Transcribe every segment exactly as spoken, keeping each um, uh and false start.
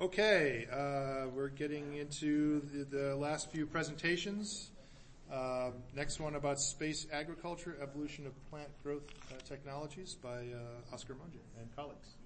Okay, uh, we're getting into the, the last few presentations. Uh, next one about space agriculture, evolution of plant growth uh, technologies by uh, Oscar Monge and colleagues.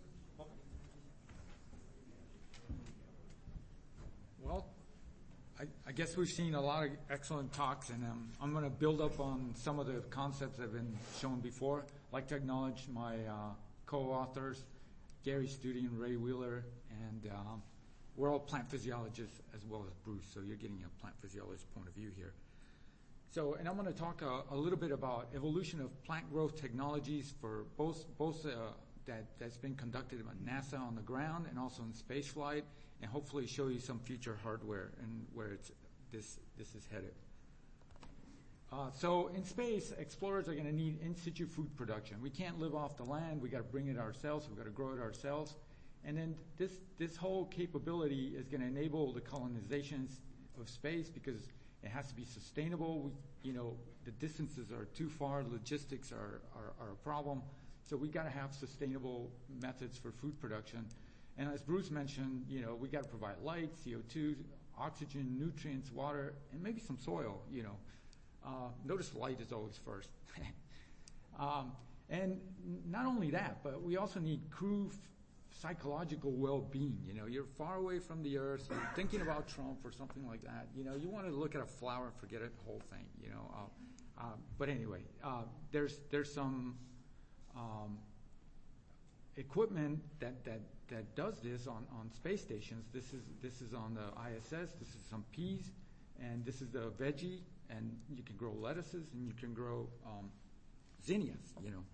Well, I, I guess we've seen a lot of excellent talks, and um, I'm going to build up on some of the concepts that have been shown before. I'd like to acknowledge my uh, co-authors, Gary Studi and Ray Wheeler, and um, we're all plant physiologists as well as Bruce, so you're getting a plant physiologist point of view here. So, and I'm going to talk a, a little bit about evolution of plant growth technologies for both both uh, that that's been conducted by NASA on the ground and also in space flight, and hopefully show you some future hardware and where it's this this is headed. Uh, so in space, explorers are going to need in situ food production. We can't live off the land. We got to bring it ourselves. We've got to grow it ourselves. And then this this whole capability is going to enable the colonizations of space because it has to be sustainable. We, you know, the distances are too far. Logistics are, are, are a problem. So we got to have sustainable methods for food production. And as Bruce mentioned, you know, we got to provide light, C O two, oxygen, nutrients, water, and maybe some soil, you know. Uh, notice light is always first. um, and not only that, but we also need crew f- psychological well-being. You know, you're far away from the earth, you're thinking about Trump or something like that. You know, you want to look at a flower and forget it, the whole thing, you know. Uh, uh, but anyway, uh, there's there's some um, equipment that, that, that does this on, on space stations. This is this is on the I S S, this is some peas, and this is the veggie. And you can grow lettuces and you can grow um, zinnias, you know.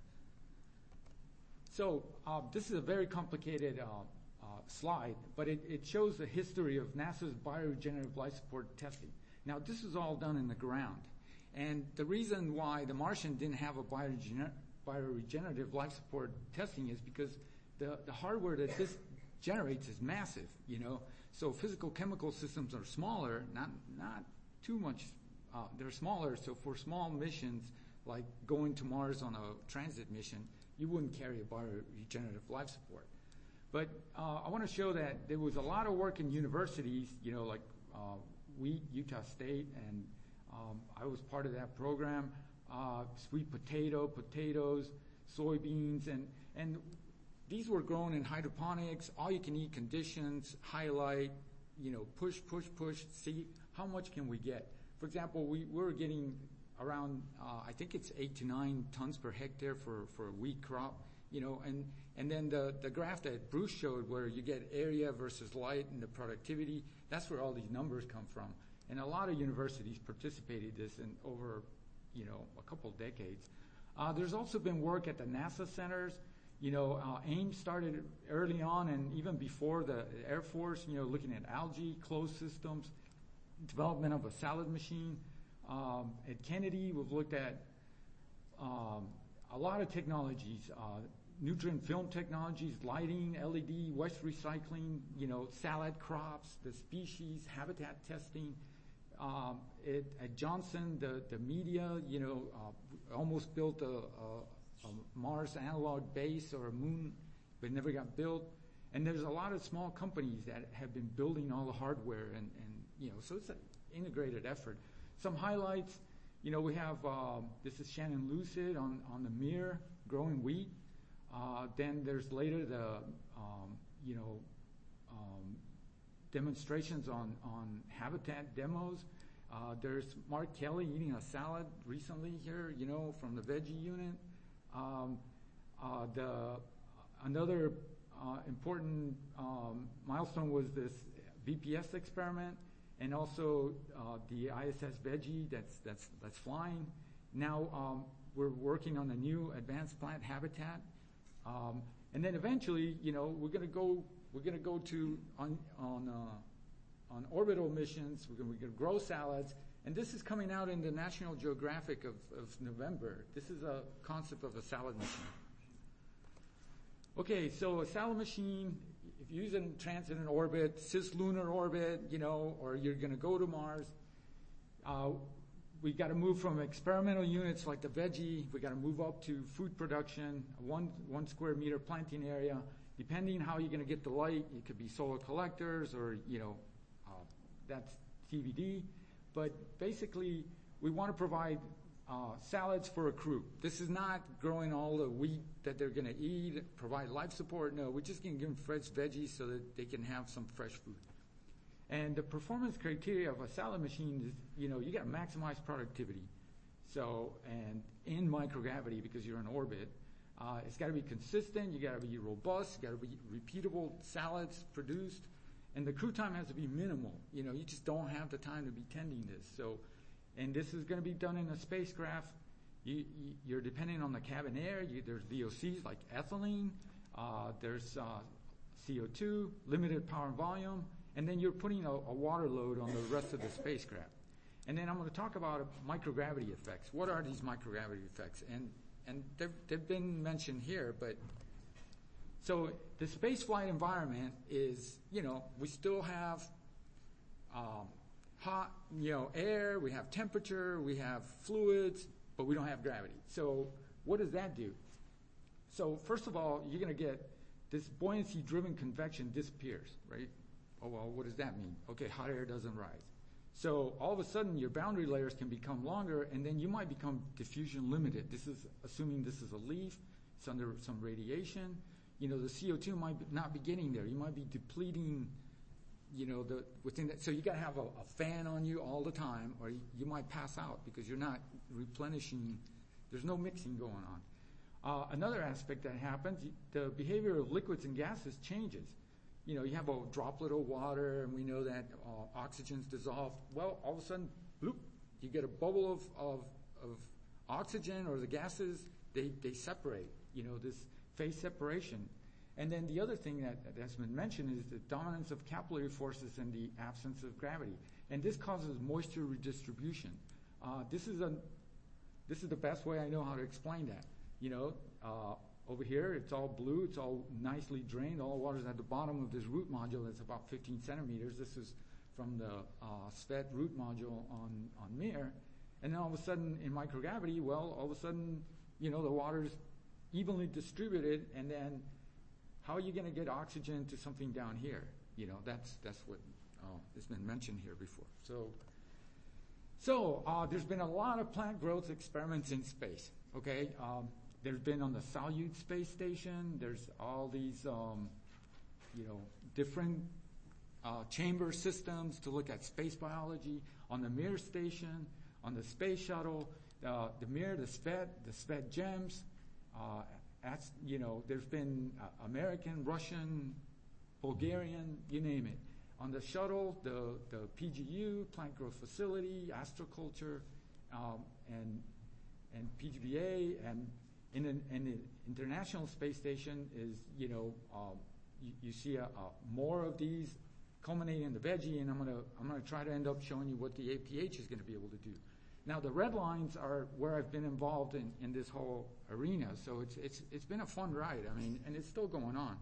So uh, this is a very complicated uh, uh, slide, but it, it shows the history of NASA's bioregenerative life support testing. Now, this is all done in the ground. And the reason why the Martian didn't have a bioregener- bioregenerative life support testing is because the, the hardware that this generates is massive, you know. So physical chemical systems are smaller, not not too much. Uh, they're smaller, so for small missions, like going to Mars on a transit mission, you wouldn't carry a bioregenerative life support. But uh, I want to show that there was a lot of work in universities, you know, like uh, we, Utah State, and um, I was part of that program, uh, sweet potato, potatoes, soybeans, and, and these were grown in hydroponics, all-you-can-eat conditions, highlight, you know, push, push, push, see how much can we get. For example, we were getting around, uh, I think it's eight to nine tons per hectare for, for a wheat crop, you know, and, and then the, the graph that Bruce showed where you get area versus light and the productivity, that's where all these numbers come from. And a lot of universities participated in this in over, you know, a couple of decades. Uh, there's also been work at the NASA centers. You know, uh, Ames started early on and even before the Air Force, you know, looking at algae, closed systems, development of a salad machine. Um, at Kennedy, we've looked at um, a lot of technologies, uh, nutrient film technologies, lighting, L E D, waste recycling, you know, salad crops, the species, habitat testing. Um, it, at Johnson, the, the media, you know, uh, almost built a, a, a Mars analog base or a moon, but never got built. And there's a lot of small companies that have been building all the hardware and, and you know, so it's an integrated effort. Some highlights, you know, we have, um, this is Shannon Lucid on, on the Mir growing wheat. Uh, then there's later the, um, you know, um, demonstrations on, on habitat demos. Uh, there's Mark Kelly eating a salad recently here, you know, from the veggie unit. Um, uh, the another uh, important um, milestone was this V P S experiment. And also uh, the I S S veggie that's that's that's flying. Now um, we're working on a new advanced plant habitat, um, and then eventually, you know, we're going to go we're going to go to on on uh, on orbital missions. We're going we're to grow salads, and this is coming out in the National Geographic of, of November. This is a concept of a salad machine. Okay, so a salad machine, if you use it in transit and orbit, cislunar orbit, you know, or you're going to go to Mars, uh, we got to move from experimental units like the veggie, we got to move up to food production, one one square meter planting area, depending how you're going to get the light, it could be solar collectors or, you know, uh, that's T B D. But basically, we want to provide uh, salads for a crew. This is not growing all the wheat that they're going to eat, provide life support. No, we're just going to give them fresh veggies so that they can have some fresh food. And the performance criteria of a salad machine is, you know, you got to maximize productivity. So, and in microgravity, because you're in orbit, uh, it's got to be consistent, you got to be robust, you got to be repeatable salads produced, and the crew time has to be minimal. You know, you just don't have the time to be tending this. So, and this is going to be done in a spacecraft. You, you, you're depending on the cabin air. You, there's V O Cs like ethylene. Uh, there's uh, C O two, limited power and volume, and then you're putting a, a water load on the rest of the spacecraft. And then I'm going to talk about microgravity effects. What are these microgravity effects? And and they've, they've been mentioned here, but so the spaceflight environment is, you know, we still have um, hot, you know, air, we have temperature, we have fluids, but we don't have gravity. So what does that do? So first of all, you're going to get this buoyancy-driven convection disappears, right? Oh, well, what does that mean? Okay, hot air doesn't rise. So all of a sudden, your boundary layers can become longer, and then you might become diffusion limited. This is assuming this is a leaf. It's under some radiation. You know, the C O two might not be getting there. You might be depleting, you know, the within that. So you got to have a, a fan on you all the time, or you, you might pass out because you're not replenishing. There's no mixing going on. Uh, another aspect that happens, the behavior of liquids and gases changes. You know, you have a droplet of water, and we know that uh, oxygen's dissolved. Well, all of a sudden, bloop, you get a bubble of, of, of oxygen, or the gases, they, they separate, you know, this phase separation. And then the other thing that, that's been mentioned is the dominance of capillary forces and the absence of gravity. And this causes moisture redistribution. Uh, this is a, this is the best way I know how to explain that. You know, uh, over here, it's all blue. It's all nicely drained. All the water's at the bottom of this root module that's about fifteen centimeters. This is from the uh, S V E T root module on, on Mir. And then all of a sudden, in microgravity, well, all of a sudden, you know, the water's evenly distributed. And then how are you going to get oxygen to something down here? You know, that's that's what uh, has been mentioned here before. So, so uh, there's been a lot of plant growth experiments in space, okay? Um, There's been on the Salyut space station. There's all these, um, you know, different uh, chamber systems to look at space biology. On the Mir station, on the space shuttle, uh, the Mir, the S V E T, the S V E T GEMS. Uh, that's, you know, there's been uh, American, Russian, Bulgarian, you name it. On the shuttle, the the P G U, Plant Growth Facility, Astroculture, um, and and P G B A, and In an, in the International Space Station is, you know, um, you, you see a, a more of these culminating in the veggie, and I'm gonna I'm gonna try to end up showing you what the A P H is going to be able to do. Now the red lines are where I've been involved in, in this whole arena, so it's it's it's been a fun ride. I mean, and it's still going on.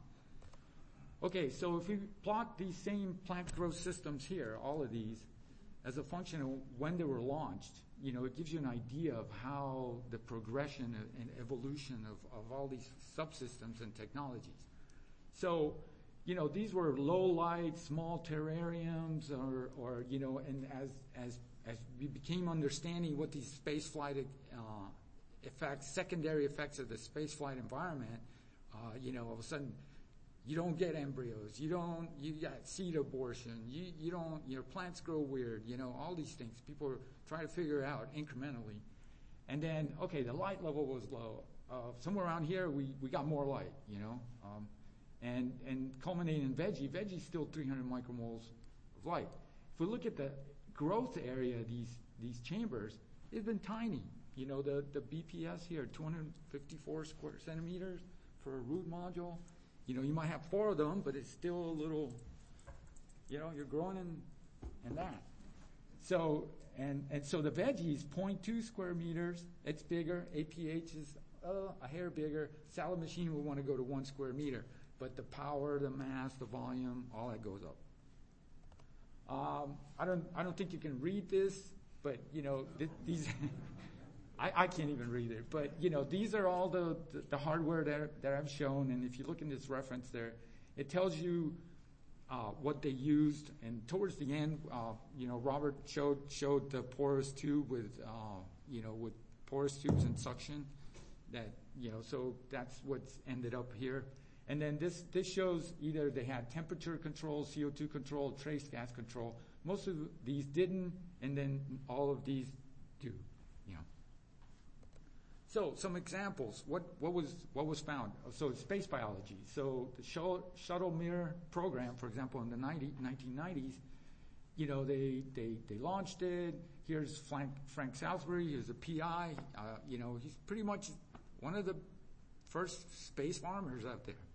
Okay, so if we plot these same plant growth systems here, all of these, as a function of when they were launched, you know, it gives you an idea of how the progression and evolution of, of all these subsystems and technologies. So, you know, these were low light, small terrariums, or, or you know, and as as as we became understanding what these space flight uh, effects, secondary effects of the space flight environment, uh, you know, all of a sudden, you don't get embryos. You don't. You got seed abortion. You you don't. Your plants grow weird. You know, all these things people are trying to figure out incrementally. And then, okay, the light level was low. Uh, somewhere around here, we, we got more light. You know, um, and and culminating in veggie. Veggie's still three hundred micromoles of light. If we look at the growth area, these these chambers, it's been tiny. You know, the the B P S here, two hundred fifty-four square centimeters for a root module. You know, you might have four of them, but it's still a little, you know, you're growing in, in that. So, and, and so the veggie is zero point two square meters. It's bigger. A P H is uh, a hair bigger. Salad machine will want to go to one square meter. But the power, the mass, the volume, all that goes up. Um, I don't, I don't think you can read this, but, you know, th- these, I, I can't even read it. But, you know, these are all the, the, the hardware that, that I've shown. And if you look in this reference there, it tells you uh, what they used. And towards the end, uh, you know, Robert showed showed the porous tube with, uh, you know, with porous tubes and suction. That, you know, so that's what's ended up here. And then this, this shows either they had temperature control, C O two control, trace gas control. Most of these didn't, and then all of these do, you know. So some examples. What, what was what was found? So space biology. So the shuttle, shuttle Mir program, for example, in the nineteen nineties, you know, they, they, they launched it. Here's Frank, Frank Salisbury. Here's a P I. Uh, you know, he's pretty much one of the first space farmers out there.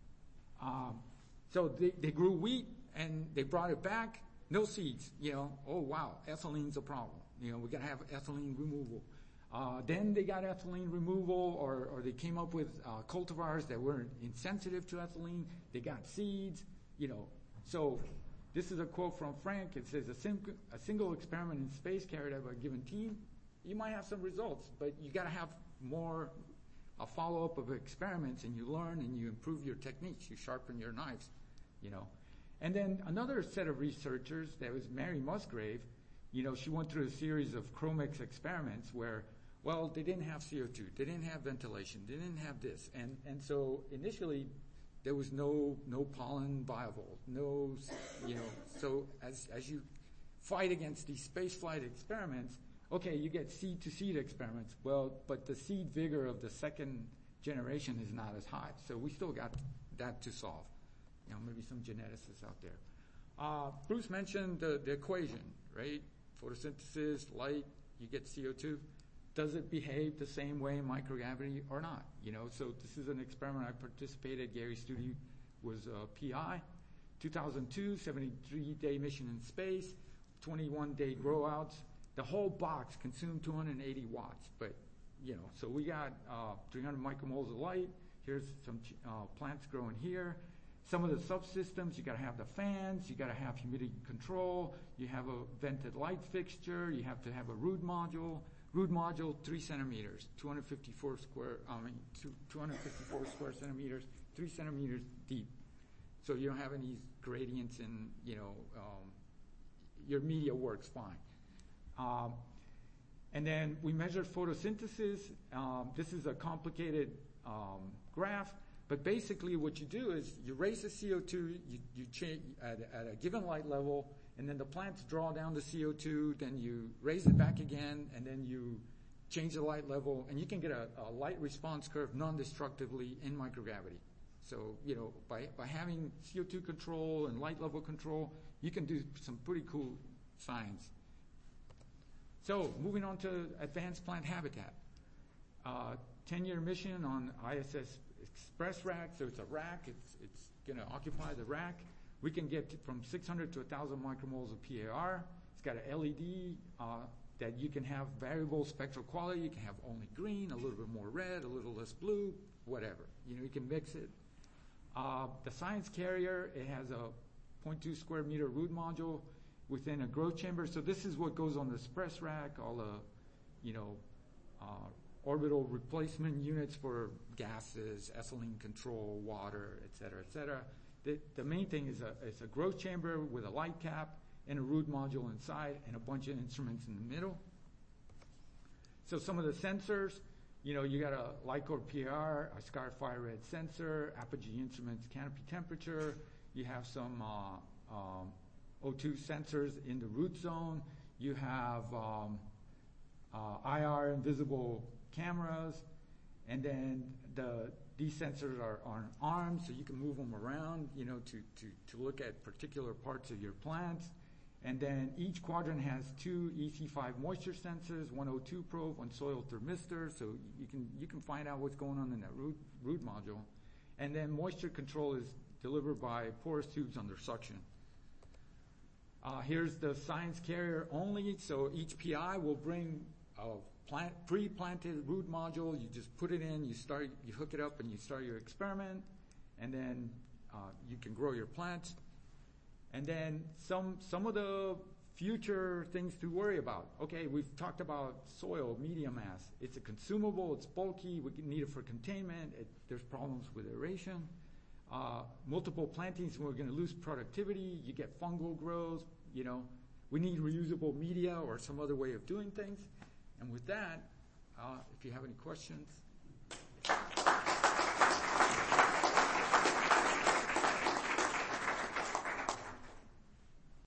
Um, so they, they grew wheat and they brought it back. No seeds, you know. Oh wow, ethylene's a problem. You know, we got to have ethylene removal. Uh, then they got ethylene removal, or, or they came up with uh, cultivars that were insensitive to ethylene. They got seeds, you know. So this is a quote from Frank. It says, a, sim- a single experiment in space carried out by a given team, you might have some results, but you got to have more, a follow-up of experiments, and you learn and you improve your techniques. You sharpen your knives, you know. And then another set of researchers, that was Mary Musgrave, you know, she went through a series of Chromex experiments where, well, they didn't have C O two, they didn't have ventilation, they didn't have this. And, and so initially there was no, no pollen viable, no, you know, so as, as you fight against these space flight experiments, okay, you get seed to seed experiments, well, but the seed vigor of the second generation is not as high. So we still got that to solve. You know, maybe some geneticists out there. Uh, Bruce mentioned the, the equation, right? Photosynthesis, light, you get C O two. Does it behave the same way in microgravity or not? You know, so this is an experiment I participated. Gary Studi was a P I. two thousand two, seventy-three day mission in space, twenty-one day grow outs. The whole box consumed two hundred eighty watts, but, you know, so we got uh, three hundred micromoles of light. Here's some uh, plants growing here. Some of the subsystems, you got to have the fans, you got to have humidity control, you have a vented light fixture, you have to have a Rood module. Rood module, three centimeters, two hundred fifty-four square, I mean, two, two hundred fifty-four square centimeters, three centimeters deep. So you don't have any gradients and, you know, um, your media works fine. Um, and then we measured photosynthesis. Um, this is a complicated um, graph. But basically what you do is you raise the C O two, you, you change at, at a given light level, and then the plants draw down the C O two, then you raise it back again, and then you change the light level, and you can get a, a light response curve non-destructively in microgravity. So, you know, by, by having C O two control and light level control, you can do some pretty cool science. So moving on to advanced plant habitat. Uh, ten-year mission on I S S Express rack, so it's a rack, it's it's going to occupy the rack. We can get from six hundred to one thousand micromoles of P A R. It's got an L E D uh, that you can have variable spectral quality. You can have only green, a little bit more red, a little less blue, whatever. You know, you can mix it. Uh, the science carrier, it has a zero point two square meter Rood module within a growth chamber. So this is what goes on the Express rack, all the, you know, uh, orbital replacement units for gases, ethylene control, water, et cetera, et cetera. The, the main thing is a, it's a growth chamber with a light cap and a Rood module inside and a bunch of instruments in the middle. So some of the sensors, you know, you got a Lycor P R, a Scar Fire Red sensor, Apogee Instruments canopy temperature. You have some uh, um, O two sensors in the root zone. You have um, uh, I R invisible cameras, and then the these sensors are on arms, so you can move them around, you know, to, to, to look at particular parts of your plants. And then each quadrant has two E C five moisture sensors, one O two probe, one soil thermistor, so you can you can find out what's going on in that root, root module. And then moisture control is delivered by porous tubes under suction. Uh, here's the science carrier only, so each P I will bring a plant, pre-planted Rood module. You just put it in, you start, you hook it up, and you start your experiment, and then uh, you can grow your plants. And then some some of the future things to worry about. Okay, we've talked about soil, media mass. It's a consumable, it's bulky, we need it for containment, it, there's problems with aeration. Uh, multiple plantings, we're going to lose productivity, you get fungal growth, you know. We need reusable media or some other way of doing things. And with that, uh, if you have any questions.